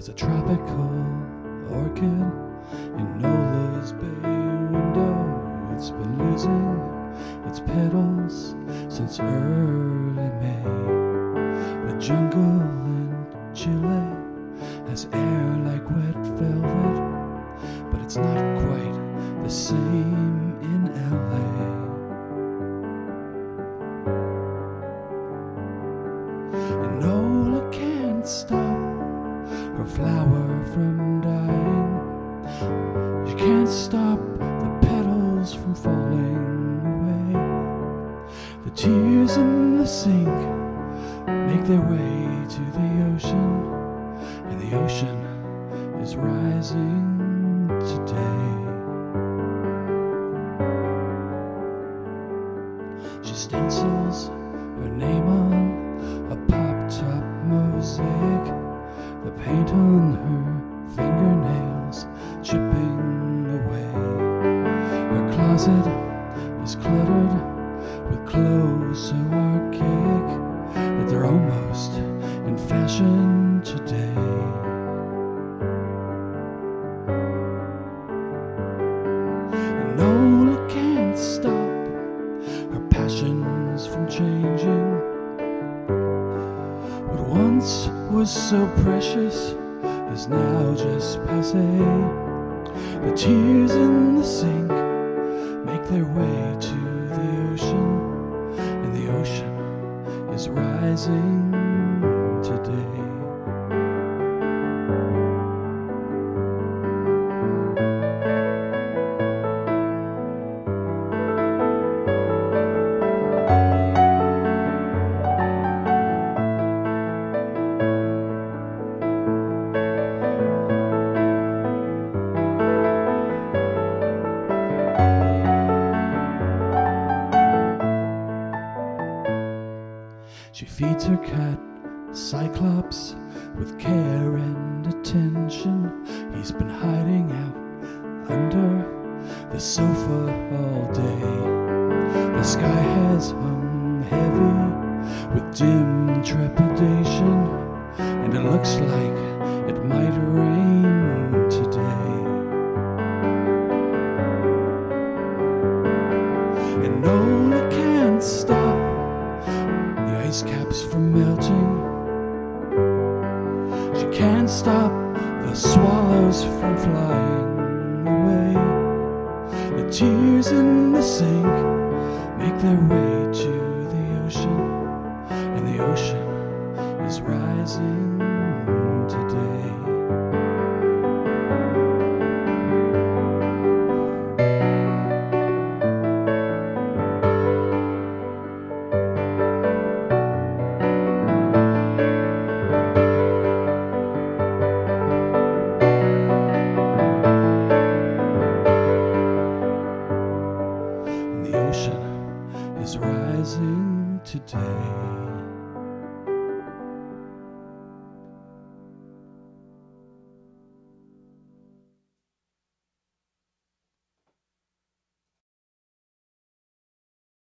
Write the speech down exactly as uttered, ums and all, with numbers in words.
There's a tropical orchid in Nola's bay window. It's been losing its petals since early May. The jungle in Chile has air like wet velvet, but it's not quite the same in L A. And Nola can't stop her flower from dying. She can't stop the petals from falling away. The tears in the sink make their way to the ocean, and the ocean is rising today. She stencils her name on a pop-top mosaic, the paint on her fingernails chipping away. Her closet is cluttered with clothes so archaic that they're almost in fashion today. And Nola can't stop her passions from changing. What once was so precious is now just passé. The tears in the sink make their way to the ocean, and the ocean is rising today. She feeds her cat, Cyclops, with care and attention. He's been hiding out under the sofa all day. The sky has hung heavy with dim trepidation, and it looks like it might rain today. And Nola can't stop ice caps from melting. She can't stop the swallows from flying away. The tears in the sink make their way to the ocean, and the ocean is rising today. The ocean is rising today.